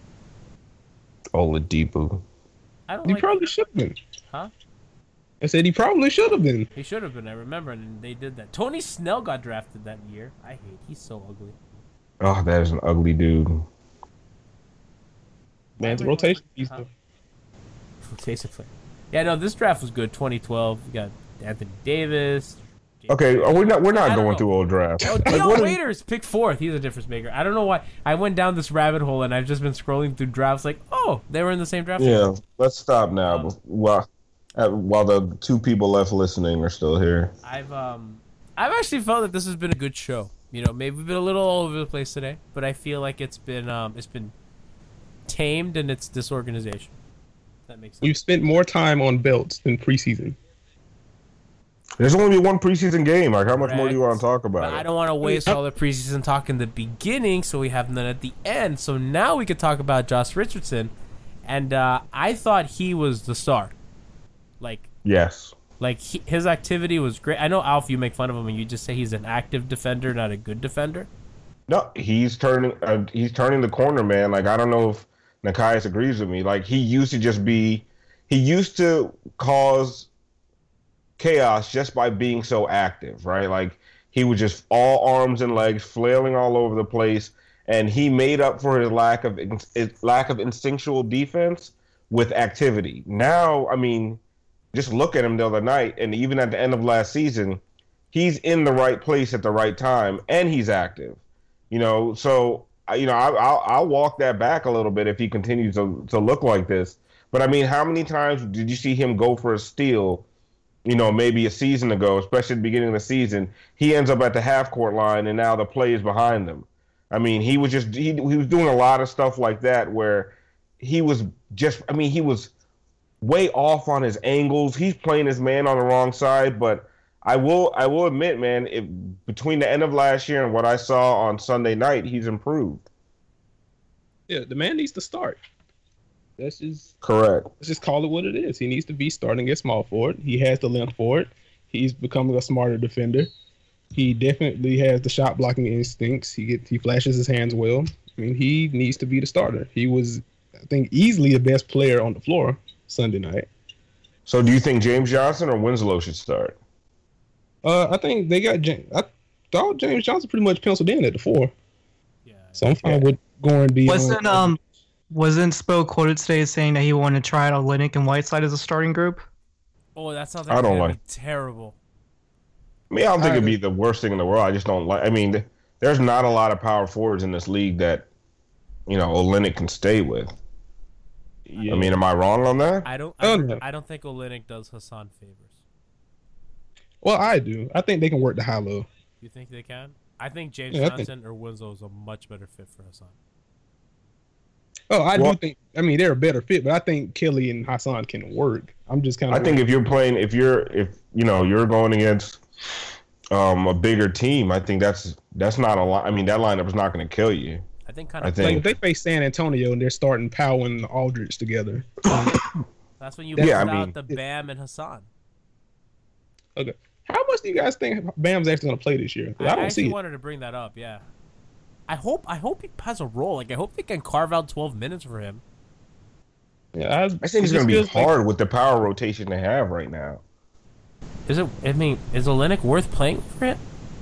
Oladipo. He probably should have been. Huh? I said he probably should have been. He should have been. I remember, and they did that. Tony Snell got drafted that year. He's so ugly. Oh, that is an ugly dude. Man's rotation. Rotation player. Yeah, no, this draft was good. 2012. We got Anthony Davis. Okay, we're not going through old drafts. Oh, Dion Waiters picked 4th. He's a difference maker. I don't know why. I went down this rabbit hole, and I've just been scrolling through drafts they were in the same draft. Yeah, let's stop now. While the 2 people left listening are still here. I've actually felt that this has been a good show. Maybe we've been a little all over the place today, but I feel like it's been tamed in its disorganization. That makes sense. We've spent more time on belts than preseason. There's only one preseason game. How much more do you want to talk about? But I don't want to waste all the preseason talk in the beginning, so we have none at the end. So now we could talk about Josh Richardson, and I thought he was the star. Yes. His activity was great. I know, Alf, you make fun of him and you just say he's an active defender, not a good defender. No, he's turning the corner, man. I don't know if Nekias agrees with me. He used to cause chaos just by being so active, right? He was just all arms and legs, flailing all over the place, and he made up for his lack of instinctual defense with activity. Now, just look at him the other night, and even at the end of last season, he's in the right place at the right time, and he's active. So I'll walk that back a little bit if he continues to look like this. But how many times did you see him go for a steal? Maybe a season ago, especially at the beginning of the season, he ends up at the half-court line, and now the play is behind him. He was doing a lot of stuff like that where he was way off on his angles. He's playing his man on the wrong side, but I will admit, man, between the end of last year and what I saw on Sunday night, he's improved. Yeah, the man needs to start. That's just correct. Let's just call it what it is. He needs to be starting at small forward. He has the length for it. He's becoming a smarter defender. He definitely has the shot blocking instincts. He flashes his hands well. I mean, he needs to be the starter. He was, I think, easily the best player on the floor Sunday night. So, do you think James Johnson or Winslow should start? I think they got James. I thought James Johnson pretty much penciled in at the 4. Yeah. So I'm fine with Goran being. Wasn't Spo quoted today saying that he wanted to try out Olynyk and Whiteside as a starting group? Oh, that sounds like it'd be terrible. I mean, I don't think it'd be the worst thing in the world. I just don't like. I mean, there's not a lot of power forwards in this league that, Olynyk can stay with. Yeah. I mean, am I wrong on that? I don't think Olynyk does Hassan favors. Well, I do. I think they can work the high-low. You think they can? I think James Johnson or Winslow is a much better fit for Hassan. Oh, I do think. I mean, they're a better fit, but I think Kelly and Hassan can work. I'm just kind of. I think if you're going against a bigger team, I think that's not a lot. I mean, that lineup is not going to kill you. I think like if they face San Antonio and they're starting Powell and Aldridge together. That's when you put out the Bam and Hassan. Okay, how much do you guys think Bam's actually going to play this year? I don't see it. Wanted to bring that up. Yeah. I hope he has a role. Like, I hope they can carve out 12 minutes for him. Yeah, I think it's going to be hard with the power rotation they have right now. Is Olynyk worth playing for it?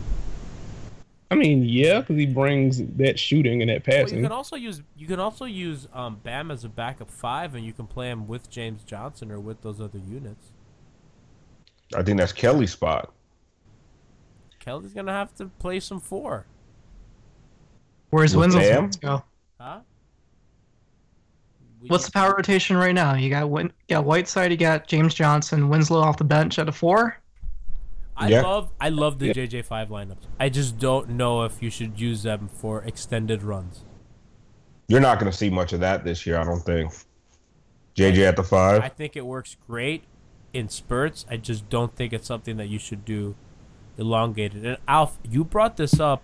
I mean, yeah, because he brings that shooting and that passing. Well, you can also use Bam as a backup 5, and you can play him with James Johnson or with those other units. I think that's Kelly's spot. Kelly's going to have to play some 4. Where's Winslow go? Huh? What's the power rotation right now? You got Whiteside, you got James Johnson, Winslow off the bench at a 4. I love the JJ5 lineups. I just don't know if you should use them for extended runs. You're not going to see much of that this year, I don't think. JJ at the 5. I think it works great in spurts. I just don't think it's something that you should do elongated. And Alf, you brought this up.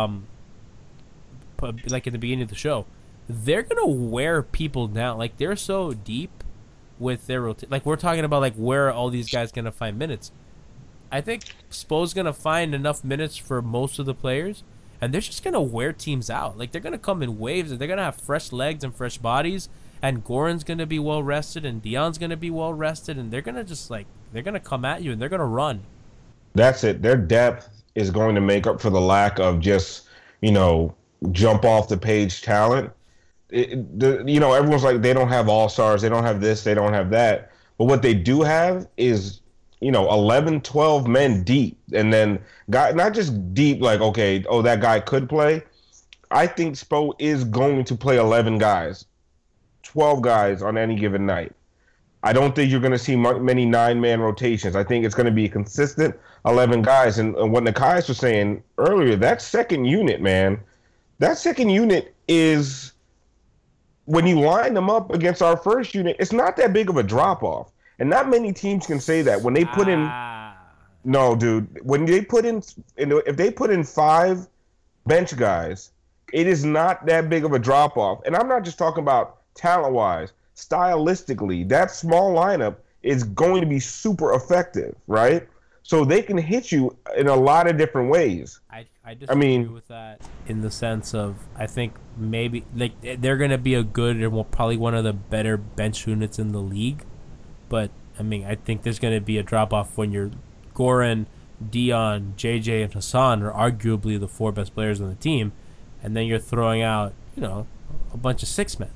Like in the beginning of the show, they're gonna wear people down. Like, they're so deep with their rotation. Like, we're talking about, like, where are all these guys gonna find minutes? I think Spo's gonna find enough minutes for most of the players, and they're just gonna wear teams out. Like, they're gonna come in waves, and they're gonna have fresh legs and fresh bodies, and Goran's gonna be well rested, and Dion's gonna be well rested, and they're gonna just they're gonna come at you and they're gonna run. That's it. Their depth is going to make up for the lack of just jump off the page talent. Everyone's like, they don't have all-stars, they don't have this, they don't have that. But what they do have is, 11, 12 men deep. And then not just deep like, okay, that guy could play. I think Spo is going to play 11 guys, 12 guys on any given night. I don't think you're going to see many 9-man rotations. I think it's going to be a consistent 11 guys. And what Nekias was saying earlier, that second unit, man, that second unit is, when you line them up against our first unit, it's not that big of a drop-off. And not many teams can say that. When they put in... No, dude. When they put in... If they put in 5 bench guys, it is not that big of a drop-off. And I'm not just talking about talent-wise. Stylistically, that small lineup is going to be super effective, right? So they can hit you in a lot of different ways. I disagree with that in the sense of, I think maybe they're going to be a good and probably one of the better bench units in the league. But, I think there's going to be a drop-off when you're Goran, Dion, JJ, and Hassan are arguably the 4 best players on the team. And then you're throwing out, a bunch of 6-men.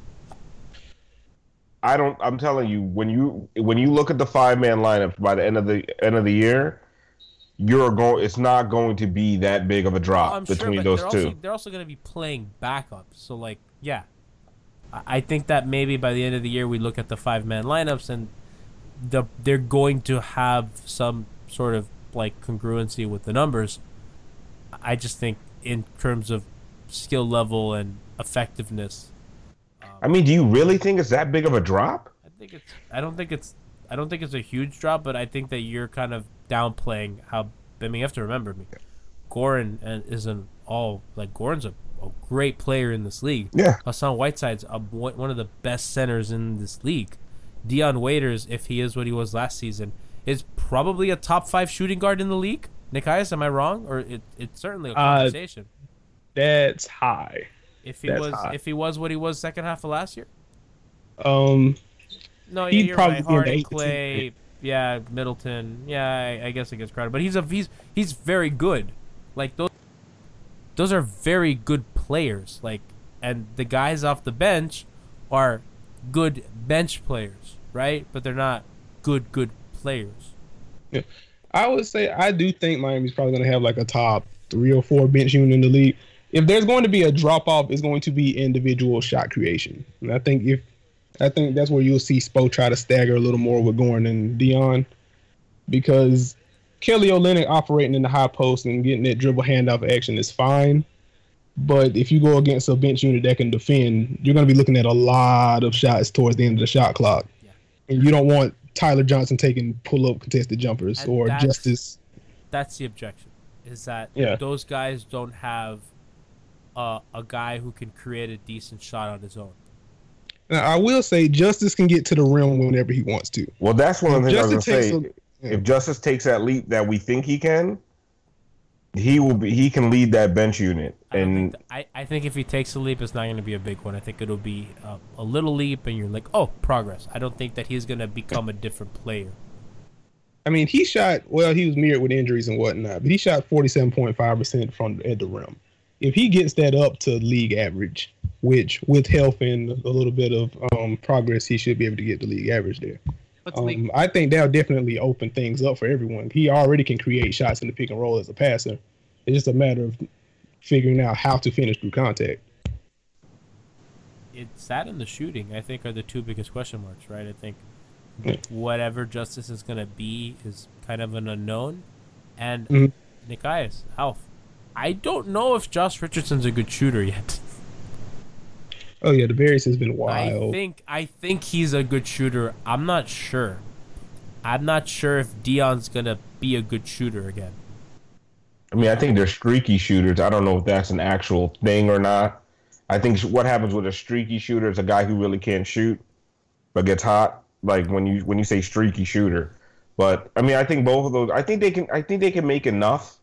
I'm telling you, when you look at the 5-man lineup by the end of the year, it's not going to be that big of a drop between those two. They're also going to be playing backup. So, I think that maybe by the end of the year we look at the 5-man lineups and they're going to have some sort of congruency with the numbers. I just think in terms of skill level and effectiveness. Do you really think it's that big of a drop? I don't think it's a huge drop, but I think that you're kind of downplaying how. You have to remember, Goran isn't all Goran's a a great player in this league. Yeah. Hassan Whiteside's one of the best centers in this league. Dion Waiters, if he is what he was last season, is probably a top 5 shooting guard in the league. Nikias, am I wrong? Or it's certainly a conversation. That's high. If he was what he was second half of last year. No, yeah, you're right. Harden, Clay, yeah, Middleton, yeah, I guess it gets crowded, but he's very good. Like those are very good players. Like, and the guys off the bench are good bench players, right? But they're not good players. Yeah. I would say I do think Miami's probably going to have like a top 3 or 4 bench unit in the league. If there's going to be a drop off, it's going to be individual shot creation. And I think that's where you'll see Spo try to stagger a little more with Gordon and Dion, because Kelly Olynyk operating in the high post and getting that dribble handoff action is fine. But if you go against a bench unit that can defend, you're going to be looking at a lot of shots towards the end of the shot clock. Yeah. And you don't want Tyler Johnson taking pull-up contested jumpers and or Justice. That's the objection, is that those guys don't have a guy who can create a decent shot on his own. Now, I will say Justice can get to the rim whenever he wants to. Well, that's one of the things I was going to say. If Justice takes that leap that we think he can, he can lead that bench unit. And I think if he takes a leap, it's not going to be a big one. I think it'll be a little leap, and you're like, oh, progress. I don't think that he's going to become a different player. I mean, he was mirrored with injuries and whatnot, but he shot 47.5% from at the rim. If he gets that up to league average, which with health and a little bit of progress, he should be able to get the league average there. I think that'll definitely open things up for everyone. He already can create shots in the pick and roll as a passer. It's just a matter of figuring out how to finish through contact. It's that and the shooting, I think, are the 2 biggest question marks, right? I think whatever Justice is going to be is kind of an unknown. And Nikias, Alf, I don't know if Josh Richardson's a good shooter yet. Oh yeah, the variance has been wild. I think he's a good shooter. I'm not sure. I'm not sure if Dion's gonna be a good shooter again. I mean, I think they're streaky shooters. I don't know if that's an actual thing or not. I think what happens with a streaky shooter is a guy who really can't shoot but gets hot. Like when you say streaky shooter. But I mean, I think both of those. I think they can make enough.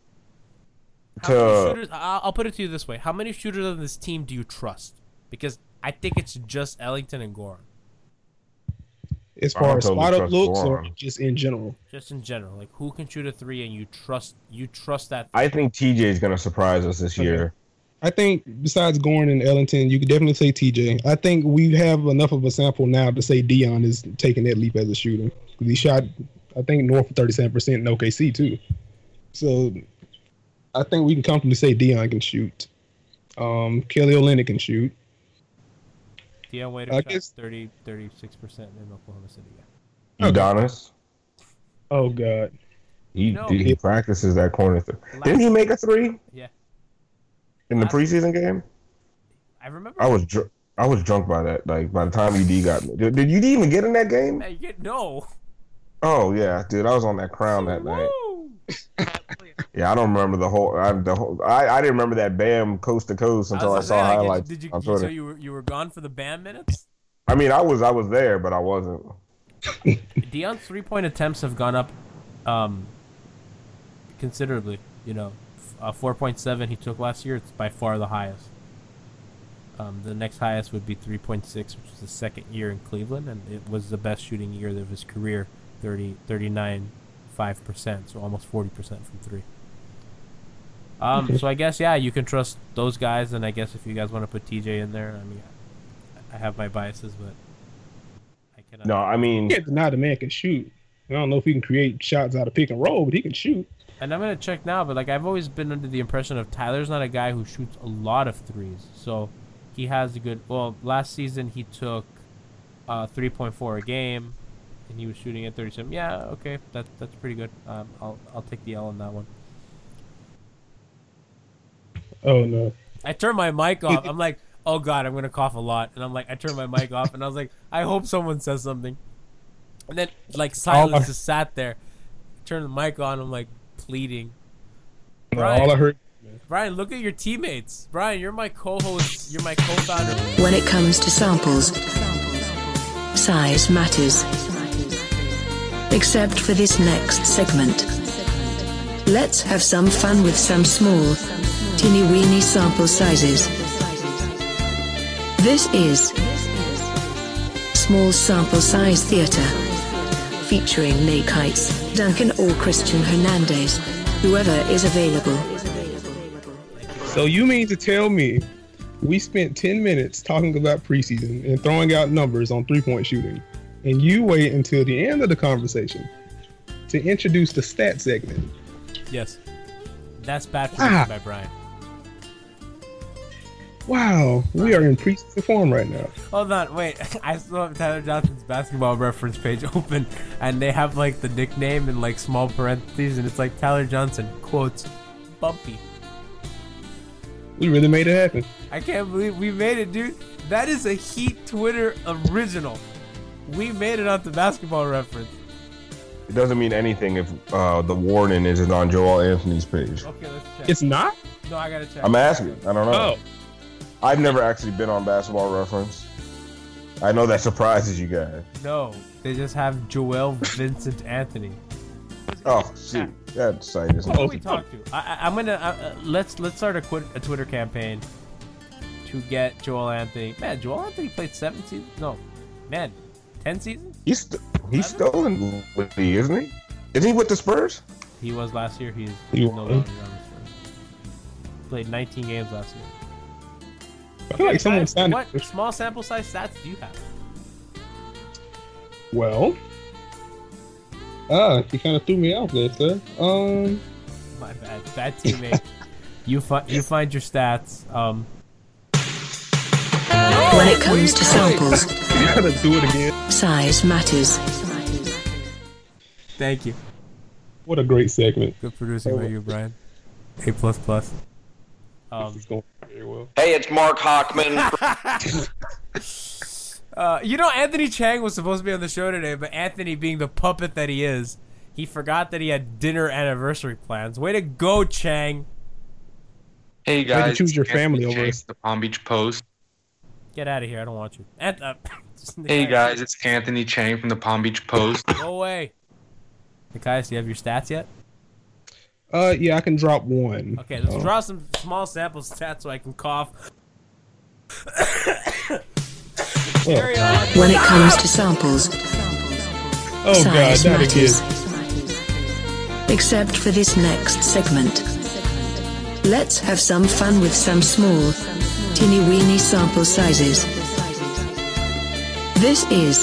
I'll put it to you this way: how many shooters on this team do you trust? Because I think it's just Ellington and Goran. As far as spot-up looks, or just in general? Just in general, like who can shoot a 3 and you trust that. I think TJ is going to surprise us this year. I think besides Goran and Ellington, you could definitely say TJ. I think we have enough of a sample now to say Dion is taking that leap as a shooter. He shot, I think, north of 37% in OKC too. So I think we can comfortably say Dion can shoot. Kelly Olynyk can shoot. Dion Waiters shot 36% in Oklahoma City. Yeah. Udonis. Oh God. He practices that corner. Didn't he make a 3? Yeah. In the preseason game. I remember. I was drunk by that. Like by the time UD got me. Did UD even get in that game? No. Oh yeah, dude. I was on that crown that night. Yeah, I don't remember the whole. I didn't remember that Bam coast to coast until I saw highlights. Did you? So you were gone for the Bam minutes? I mean, I was there, but I wasn't. Dion's 3-point attempts have gone up, considerably. 4.7 he took last year. It's by far the highest. The next highest would be 3.6, which was the second year in Cleveland, and it was the best shooting year of his career. 39.5%, so almost 40% from 3. So I guess you can trust those guys, and I guess if you guys want to put TJ in there, I mean, I have my biases, but I cannot. No, I mean, you can't deny the man can shoot. I don't know if he can create shots out of pick and roll, but he can shoot. And I'm gonna check now, but like I've always been under the impression of Tyler's not a guy who shoots a lot of 3s, so he has a good. Well, last season he took 3.4 a game. And he was shooting at 37. Yeah, okay, that's pretty good. I'll take the L on that one. Oh no! I turned my mic off. I'm like, oh god, I'm gonna cough a lot, and I'm like, I turned my mic off, and I was like, I hope someone says something. And then like silence just sat there. I turned the mic on. I'm like pleading. All I heard Brian, look at your teammates. Brian, you're my co-host. You're my co-founder. When it comes to samples, size matters. Except for this next segment. Let's have some fun with some small, teeny-weeny sample sizes. This is Small Sample Size Theater, featuring Nate Heights, Duncan or Christian Hernandez, whoever is available. So you mean to tell me we spent 10 minutes talking about preseason and throwing out numbers on three-point shooting, and you wait until the end of the conversation to introduce the stat segment? Yes. That's bad prediction by Brian. Wow, we are in preseason form right now. Hold on, wait. I still have Tyler Johnson's basketball reference page open, and they have like the nickname in like small parentheses, and it's like Tyler Johnson, quotes, Bumpy. We really made it happen. I can't believe we made it, dude. That is a Heat Twitter original. We made it onto basketball reference. It doesn't mean anything if the warning isn't on Joel Anthony's page. Okay, let's check. It's not? No, I gotta check. I'm asking. I don't know. Oh. I've never actually been on basketball reference. I know that surprises you guys. No, they just have Joel Vincent Anthony. Oh, shoot. That site is. Who do we talk to? I'm gonna let's start a Twitter campaign to get Joel Anthony. Man, Joel Anthony played 7 seasons. No, man, 10 seasons. He's still in the league, isn't he? Isn't he with the Spurs? He was last year. He's no longer on the Spurs. Played 19 games last year. I feel like someone signed what small sample size stats do you have? Well, you kind of threw me off there, sir. My bad teammate. you find your stats. When it comes to samples, you gotta do it again. Size matters. Thank you. What a great segment. Good producing by you, Brian. A++. Very well. Hey, it's Mark Hockman. Anthony Chang was supposed to be on the show today, but Anthony, being the puppet that he is, he forgot that he had dinner anniversary plans. Way to go, Chang. Hey guys, way to choose your family over the Palm Beach Post. Get out of here! I don't want you. Hey guys, it's Anthony Chang from the Palm Beach Post. No way. Nikias, do you have your stats yet? Yeah, I can drop one. Okay, let's draw some small sample stats so I can cough. When it comes to samples, size matters. Except for this next segment. Let's have some fun with some small, teeny-weeny sample sizes. This is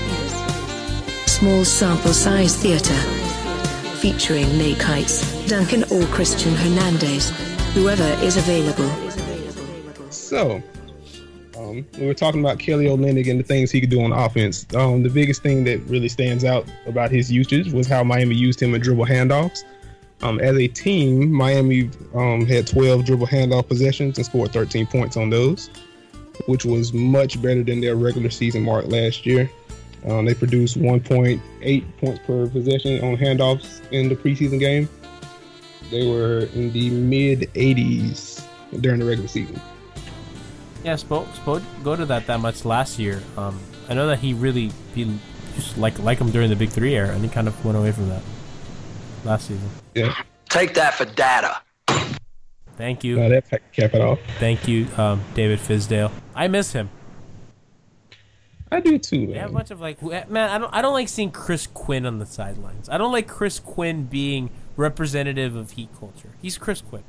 Small Sample Size Theater, featuring Nate Heights, Duncan or Christian Hernandez, whoever is available. So, we were talking about Kelly Olynyk and the things he could do on offense. The biggest thing that really stands out about his usage was how Miami used him in dribble handoffs. As a team, Miami had 12 dribble handoff possessions and scored 13 points on those, which was much better than their regular season mark last year. They produced 1.8 points per possession on handoffs in the preseason game. They were in the mid-80s during the regular season. Yeah, Spo go to that much last year. I know that he just like him during the Big Three era, and he kind of went away from that last season. Yeah. Take that for data. Thank you. That cap it off. Thank you, David Fizdale. I miss him. I do too, man. They have a bunch of I don't like seeing Chris Quinn on the sidelines. I don't like Chris Quinn being representative of Heat culture. He's Chris Quinn.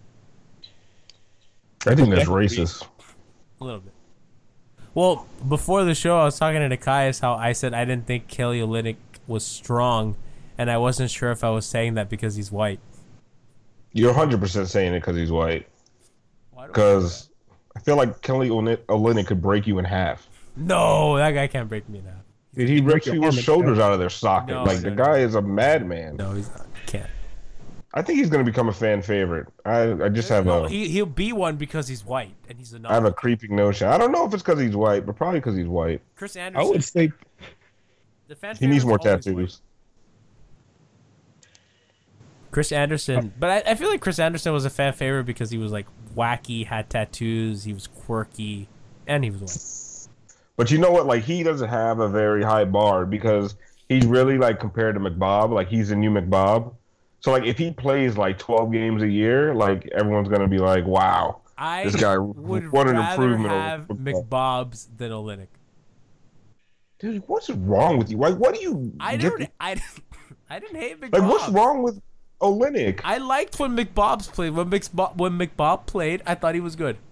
I think that's racist. A little bit. Well, before the show, I was talking to Nikias how I said I didn't think Kelly Olynyk was strong, and I wasn't sure if I was saying that because he's white. You're 100% saying it because he's white. Because I feel like Kelly Olynyk could break you in half. No, that guy can't break me in half. Did he break people's shoulders out of their socket? No, the guy is a madman. No, he's not. He can't. I think he's going to become a fan favorite. I just have he'll be one because he's white and he's a. I have a creeping notion. I don't know if it's because he's white, but probably because he's white. Chris Anderson. I would say he needs more tattoos. Chris Anderson, but I feel like Chris Anderson was a fan favorite because he was like wacky, had tattoos, he was quirky, and he was white. But you know what? Like, he doesn't have a very high bar because he's really like compared to McBob. Like, he's the new McBob. So like, if he plays like 12 games a year, like everyone's gonna be like, "Wow, this guy would what an rather improvement." have McBob's than Olynyk. Dude, what's wrong with you? Like, what do you? I didn't hate McBob. Like, what's wrong with Olynyk? I liked when McBob's played. When McBob played, I thought he was good.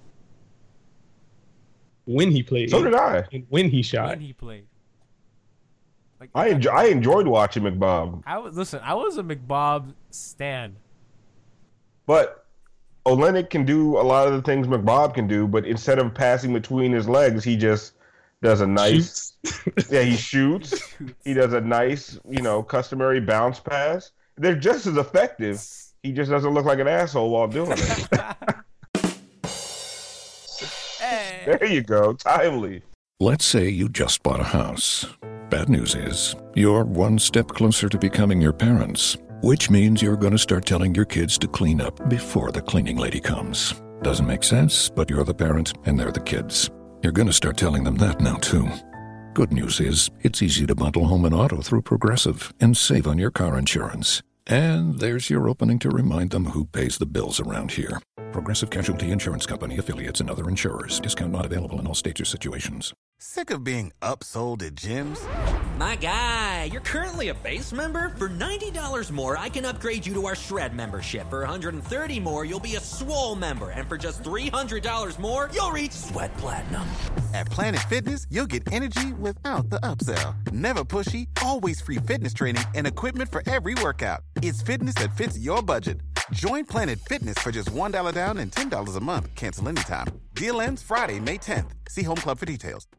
When he played, so did I. And when he shot, when he played. Like, I enjoyed watching McBob. I was a McBob stan. But Olynyk can do a lot of the things McBob can do, but instead of passing between his legs, he just does a nice he shoots. He does a nice, customary bounce pass. They're just as effective. He just doesn't look like an asshole while doing it. There you go. Timely. Let's say you just bought a house. Bad news is, you're one step closer to becoming your parents, which means you're going to start telling your kids to clean up before the cleaning lady comes. Doesn't make sense, but you're the parent and they're the kids. You're going to start telling them that now, too. Good news is, it's easy to bundle home and auto through Progressive and save on your car insurance. And there's your opening to remind them who pays the bills around here. Progressive Casualty Insurance Company, affiliates, and other insurers. Discount not available in all states or situations. Sick of being upsold at gyms? My guy, you're currently a base member? For $90 more, I can upgrade you to our Shred membership. For $130 more, you'll be a Swole member. And for just $300 more, you'll reach Sweat Platinum. At Planet Fitness, you'll get energy without the upsell. Never pushy, always free fitness training and equipment for every workout. It's fitness that fits your budget. Join Planet Fitness for just $1 down and $10 a month. Cancel anytime. Deal ends Friday, May 10th. See Home Club for details.